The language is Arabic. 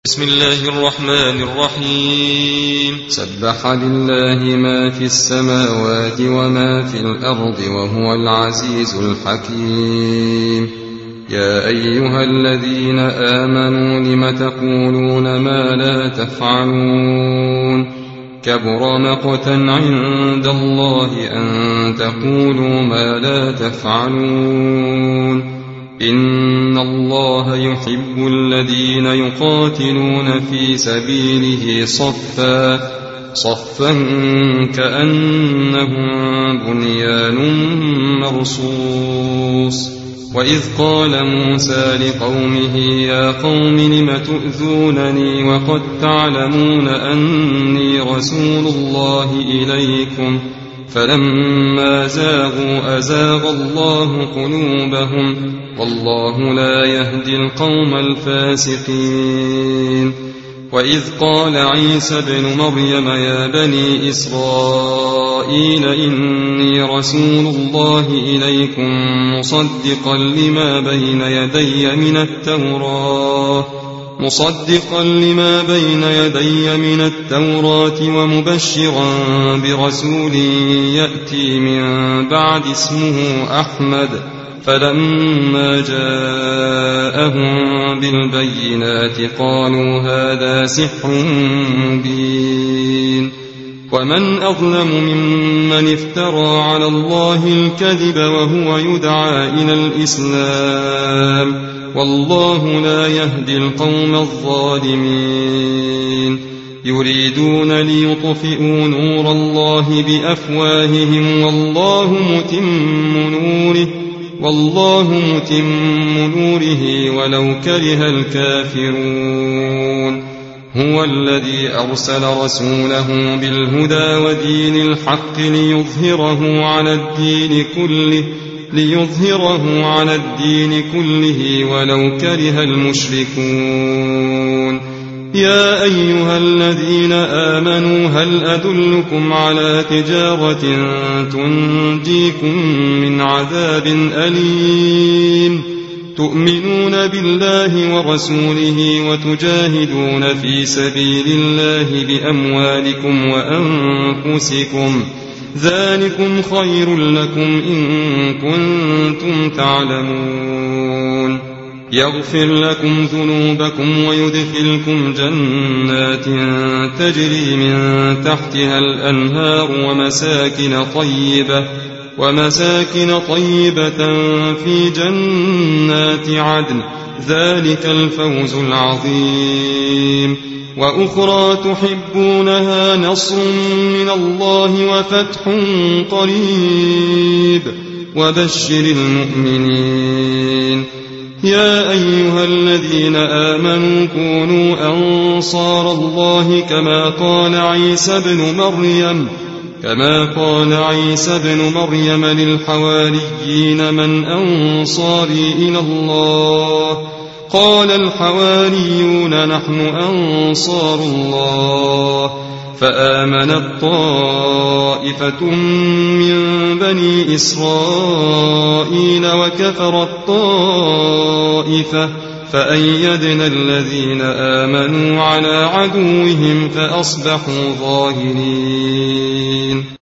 بسم الله الرحمن الرحيم. سبح لله ما في السماوات وما في الأرض وهو العزيز الحكيم. يا أيها الذين آمنوا لم تقولون ما لا تفعلون كبر مقتا عند الله أن تقولوا ما لا تفعلون. إن الله يحب الذين يقاتلون في سبيله صفا كأنهم بنيان مرصوص. وإذ قال موسى لقومه يا قوم لم تؤذونني وقد تعلمون أني رسول الله إليكم فلما زاغوا أزاغ الله قلوبهم والله لا يهدي القوم الفاسقين. وإذ قال عيسى ابن مريم يا بني إسرائيل إني رسول الله إليكم مصدقا لما بين يدي من التوراة ومبشرا برسول يأتي من بعد اسمه أحمد. فلما جاءهم بالبينات قالوا هذا سحر مبين. ومن أظلم ممن افترى على الله الكذب وهو يدعى إلى الإسلام والله لا يهدي القوم الظالمين. يريدون ليطفئوا نور الله بأفواههم والله متم نوره ولو كره الكافرون. هو الذي أرسل رسوله بالهدى ودين الحق ليظهره على الدين كله ولو كره المشركون. يا أيها الذين آمنوا هل أدلكم على تجارة تنجيكم من عذاب أليم تؤمنون بالله ورسوله وتجاهدون في سبيل الله بأموالكم وأنفسكم ذلكم خير لكم إن كنتم تعلمون. يغفر لكم ذنوبكم ويدخلكم جنات تجري من تحتها الأنهار ومساكن طيبة في جنات عدن ذلك الفوز العظيم. وأخرى تحبونها نصر من الله وفتح قريب وبشر المؤمنين. يا أيها الذين آمنوا كونوا أنصار الله كما قال عيسى ابن مريم للحواريين من أنصاري إلى الله قال الحواريون نحن أنصار الله. فآمنت طائفة من بني إسرائيل وكفرت طائفة فأيدنا الذين آمنوا على عدوهم فأصبحوا ظاهرين.